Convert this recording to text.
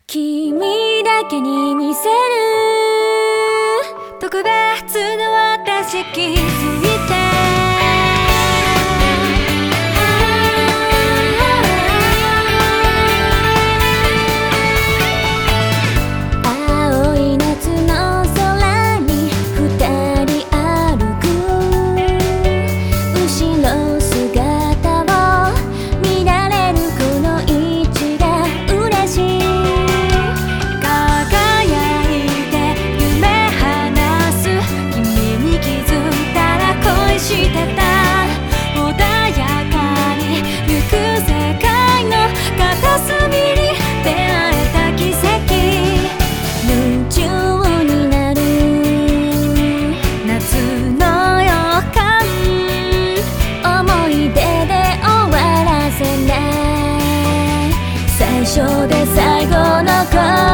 君だけに見せる特別な私気づいて青い夏の空に二人歩く後ろ姿を見られるこの位置が嬉しい輝いて夢話す君に気づいたら恋してた穏やかに行く世界の片隅に出会えた奇跡夢中になる夏の予感思い出で終わらせない最初で最後の恋